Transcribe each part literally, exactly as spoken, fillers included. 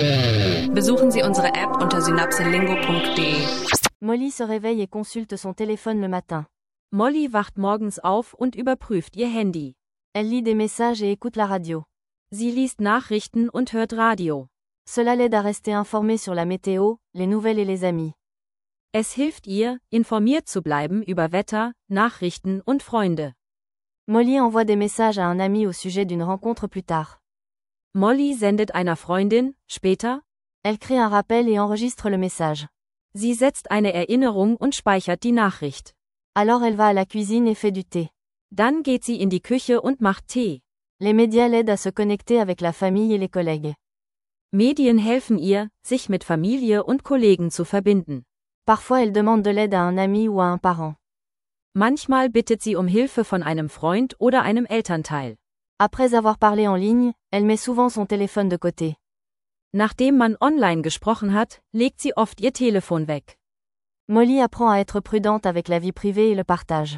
Besuchen Sie unsere App unter synapselingo punkt de. Molly se réveille et consulte son téléphone le matin. Molly wacht morgens auf und überprüft ihr Handy. Elle lit des messages et écoute la radio. Sie liest Nachrichten und hört Radio. Cela l'aide à rester informée sur la météo, les nouvelles et les amis. Es hilft ihr, informiert zu bleiben über Wetter, Nachrichten und Freunde. Molly envoie des messages à un ami au sujet d'une rencontre plus tard. Molly sendet einer Freundin, später. Elle crée un rappel et enregistre le message. Sie setzt eine Erinnerung und speichert die Nachricht. Alors elle va à la cuisine et fait du thé. Dann geht sie in die Küche und macht Tee. Les médias l'aident à se connecter avec la famille et les collègues. Medien helfen ihr, sich mit Familie und Kollegen zu verbinden. Parfois elle demande de l'aide à un ami ou à un parent. Manchmal bittet sie um Hilfe von einem Freund oder einem Elternteil. Après avoir parlé en ligne, elle met souvent son téléphone de côté. Nachdem man online gesprochen hat, legt sie oft ihr Telefon weg. Molly apprend à être prudente avec la vie privée et le partage.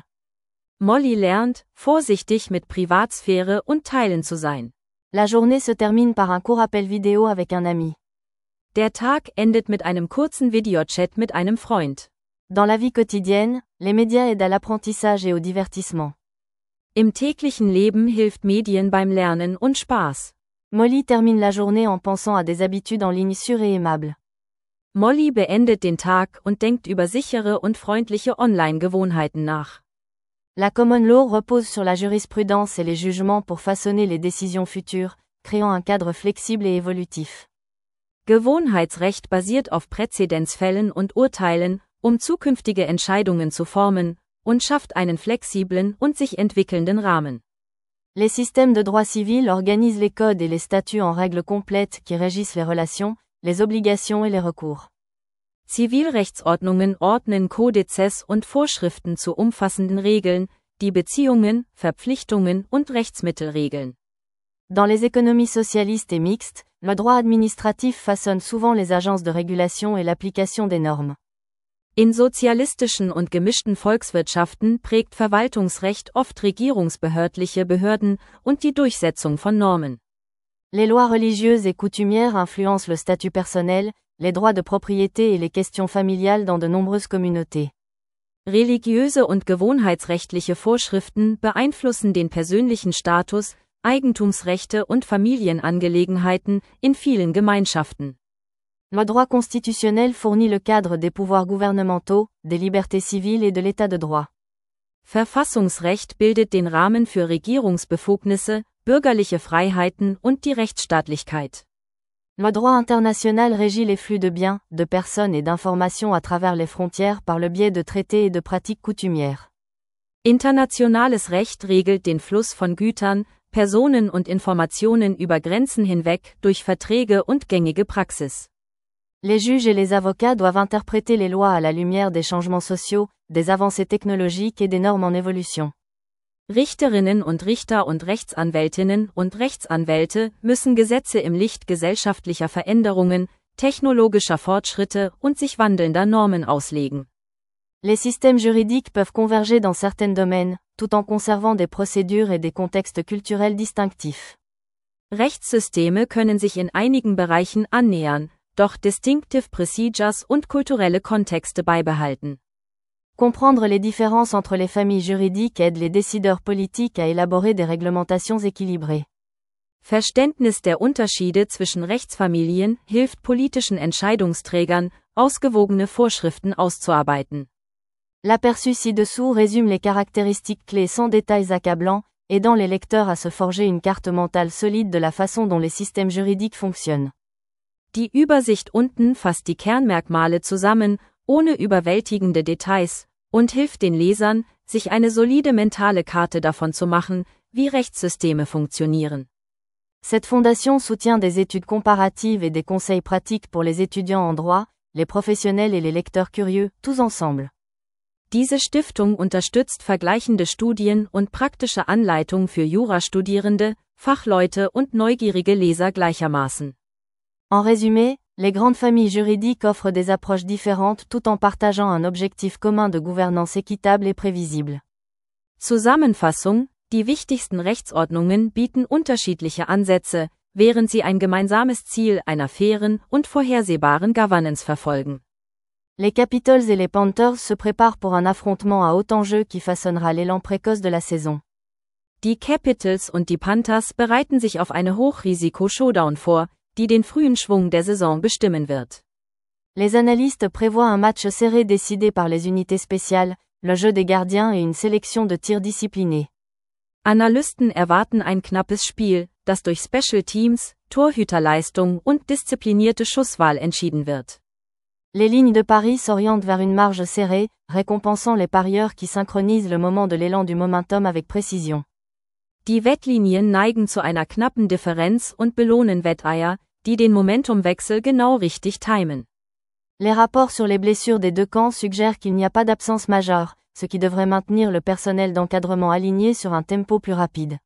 Molly lernt, vorsichtig mit Privatsphäre und Teilen zu sein. La journée se termine par un court appel vidéo avec un ami. Der Tag endet mit einem kurzen Videochat mit einem Freund. Dans la vie quotidienne, les médias aident à l'apprentissage et au divertissement. Im täglichen Leben hilft Medien beim Lernen und Spaß. Molly termine la journée en pensant à des habitudes en ligne sûres et aimables. Molly beendet den Tag und denkt über sichere und freundliche Online-Gewohnheiten nach. La common law repose sur la jurisprudence et les jugements pour façonner les décisions futures, créant un cadre flexible et évolutif. Gewohnheitsrecht basiert auf Präzedenzfällen und Urteilen, um zukünftige Entscheidungen zu formen, und schafft einen flexiblen und sich entwickelnden Rahmen. Les systèmes de droit civil organisent les codes et les statuts en règles complètes qui régissent les relations, les obligations et les recours. Zivilrechtsordnungen ordnen Kodizes und Vorschriften zu umfassenden Regeln, die Beziehungen, Verpflichtungen und Rechtsmittel regeln. Dans les économies socialistes et mixtes, le droit administratif façonne souvent les agences de régulation et l'application des normes. In sozialistischen und gemischten Volkswirtschaften prägt Verwaltungsrecht oft regierungsbehördliche Behörden und die Durchsetzung von Normen. Les lois religieuses et coutumières influencent le statut personnel, les droits de propriété et les questions familiales dans de nombreuses communautés. Religiöse und gewohnheitsrechtliche Vorschriften beeinflussen den persönlichen Status, Eigentumsrechte und Familienangelegenheiten in vielen Gemeinschaften. Le droit constitutionnel fournit le cadre des pouvoirs gouvernementaux, des libertés civiles et de l'état de droit. Verfassungsrecht bildet den Rahmen für Regierungsbefugnisse, bürgerliche Freiheiten und die Rechtsstaatlichkeit. Le droit international régit les flux de biens, de personnes et d'informations à travers les frontières par le biais de traités et de pratiques coutumières. Internationales Recht regelt den Fluss von Gütern, Personen und Informationen über Grenzen hinweg durch Verträge und gängige Praxis. Les juges et les avocats doivent interpréter les lois à la lumière des changements sociaux, des avancées technologiques et des normes en évolution. Richterinnen und Richter und Rechtsanwältinnen und Rechtsanwälte müssen Gesetze im Licht gesellschaftlicher Veränderungen, technologischer Fortschritte und sich wandelnder Normen auslegen. Les systèmes juridiques peuvent converger dans certains domaines, tout en conservant des procédures et des contextes culturels distinctifs. Rechtssysteme können sich in einigen Bereichen annähern, doch distinctive procedures und kulturelle Kontexte beibehalten. Comprendre les différences entre les familles juridiques aide les décideurs politiques à élaborer des réglementations équilibrées. Verständnis der Unterschiede zwischen Rechtsfamilien hilft politischen Entscheidungsträgern, ausgewogene Vorschriften auszuarbeiten. L'aperçu ci-dessous résume les caractéristiques clés sans détails accablants, aidant les lecteurs à se forger une carte mentale solide de la façon dont les systèmes juridiques fonctionnent. Die Übersicht unten fasst die Kernmerkmale zusammen, ohne überwältigende Details, und hilft den Lesern, sich eine solide mentale Karte davon zu machen, wie Rechtssysteme funktionieren. Cette fondation soutient des études comparatives et des conseils pratiques pour les étudiants en droit, les professionnels et les lecteurs curieux, tous ensemble. Diese Stiftung unterstützt vergleichende Studien und praktische Anleitungen für Jurastudierende, Fachleute und neugierige Leser gleichermaßen. En résumé, les grandes familles juridiques offrent des approches différentes tout en partageant un objectif commun de gouvernance équitable et prévisible. Zusammenfassung: Die wichtigsten Rechtsordnungen bieten unterschiedliche Ansätze, während sie ein gemeinsames Ziel einer fairen und vorhersehbaren Governance verfolgen. Les Capitals et les Panthers se préparent pour un affrontement à haut enjeu qui façonnera l'élan précoce de la saison. Die Capitals und die Panthers bereiten sich auf eine Hochrisiko-Showdown vor, die den frühen Schwung der Saison bestimmen wird. Les analystes prévoient un match serré décidé par les unités spéciales, le jeu des gardiens et une sélection de tirs disciplinés. Analysten erwarten ein knappes Spiel, das durch Special Teams, Torhüterleistung und disziplinierte Schusswahl entschieden wird. Les lignes de paris s'orientent vers une marge serrée, récompensant les parieurs qui synchronisent le moment de l'élan du momentum avec précision. Die Wettlinien neigen zu einer knappen Differenz und belohnen Wetteier, die den Momentumwechsel genau richtig timen. Les rapports sur les blessures des deux camps suggèrent qu'il n'y a pas d'absence majeure, ce qui devrait maintenir le personnel d'encadrement aligné sur un tempo plus rapide.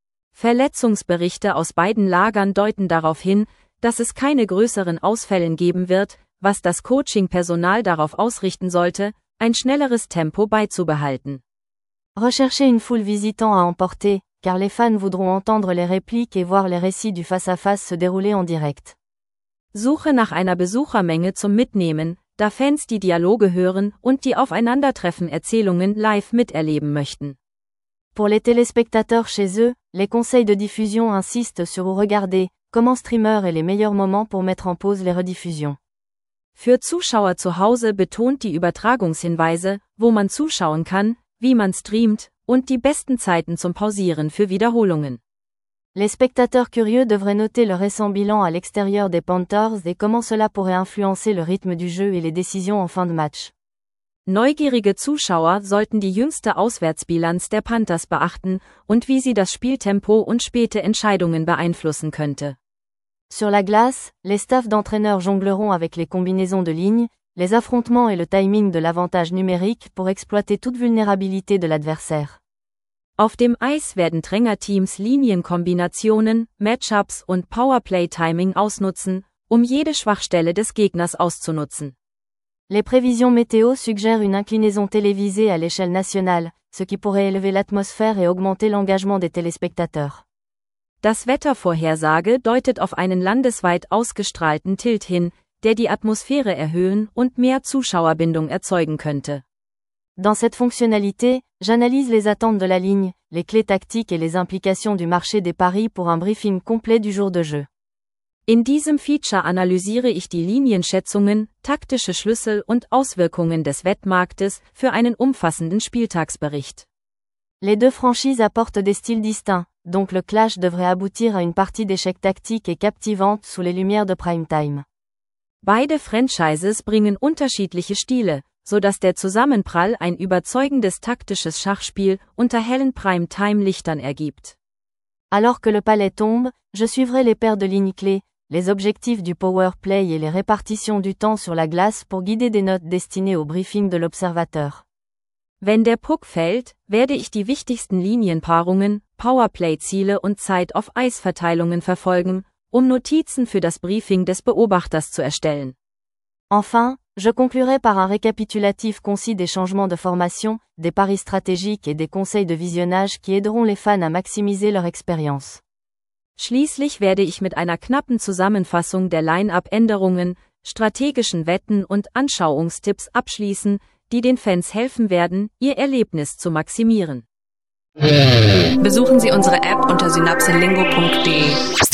Verletzungsberichte aus beiden Lagern deuten darauf hin, dass es keine größeren Ausfällen geben wird, was das Coaching-Personal darauf ausrichten sollte, ein schnelleres Tempo beizubehalten. Recherchez une foule visitant à emporter, car les fans voudront entendre les répliques et voir les récits du face-à-face se dérouler en direct. Suche nach einer Besuchermenge zum Mitnehmen, da Fans die Dialoge hören und die Aufeinandertreffen Erzählungen live miterleben möchten. Pour les téléspectateurs chez eux, les conseils de diffusion insistent sur où regarder, comment streamer et les meilleurs moments pour mettre en pause les rediffusions. Für Zuschauer zu Hause betont die Übertragungshinweise, wo man zuschauen kann, wie man streamt, und die besten Zeiten zum Pausieren für Wiederholungen. Les spectateurs curieux devraient noter le récent bilan à l'extérieur des Panthers et comment cela pourrait influencer le rythme du jeu et les décisions en fin de match. Neugierige Zuschauer sollten die jüngste Auswärtsbilanz der Panthers beachten und wie sie das Spieltempo und späte Entscheidungen beeinflussen könnte. Sur la glace, les staffs d'entraîneurs jongleront avec les combinaisons de lignes, les affrontements et le timing de l'avantage numérique pour exploiter toute vulnérabilité de l'adversaire. Auf dem Eis werden Trainerteams Linienkombinationen, Matchups und Powerplay-Timing ausnutzen, um jede Schwachstelle des Gegners auszunutzen. Les prévisions météo suggèrent une inclinaison télévisée à l'échelle nationale, ce qui pourrait élever l'atmosphère et augmenter l'engagement des téléspectateurs. Das Wettervorhersage deutet auf einen landesweit ausgestrahlten Tilt hin, der die Atmosphäre erhöhen und mehr Zuschauerbindung erzeugen könnte. Dans cette fonctionnalité, j'analyse les attentes de la ligne, les clés tactiques et les implications du marché des paris pour un briefing complet du jour de jeu. In diesem Feature analysiere ich die Linienschätzungen, taktische Schlüssel und Auswirkungen des Wettmarktes für einen umfassenden Spieltagsbericht. Les deux franchises apportent des styles distincts, donc le clash devrait aboutir à une partie d'échecs tactique et captivante sous les lumières de prime time. Beide Franchises bringen unterschiedliche Stile, so dass der Zusammenprall ein überzeugendes taktisches Schachspiel unter hellen Prime-Time-Lichtern ergibt. Alors que le palais tombe, je suivrai les paires de lignes clés, les objectifs du power play et les répartitions du temps sur la glace pour guider des notes destinées au briefing de l'observateur. Wenn der Puck fällt, werde ich die wichtigsten Linienpaarungen, Powerplay-Ziele und Zeit-auf-Eis-Verteilungen verfolgen, um Notizen für das Briefing des Beobachters zu erstellen. Enfin, je conclurai par un récapitulatif concis des changements de formation, des paris stratégiques et des conseils de visionnage qui aideront les fans à maximiser leur expérience. Schließlich werde ich mit einer knappen Zusammenfassung der Line-Up-Änderungen, strategischen Wetten und Anschauungstipps abschließen, die den Fans helfen werden, ihr Erlebnis zu maximieren. Besuchen Sie unsere App unter synapselingo punkt de.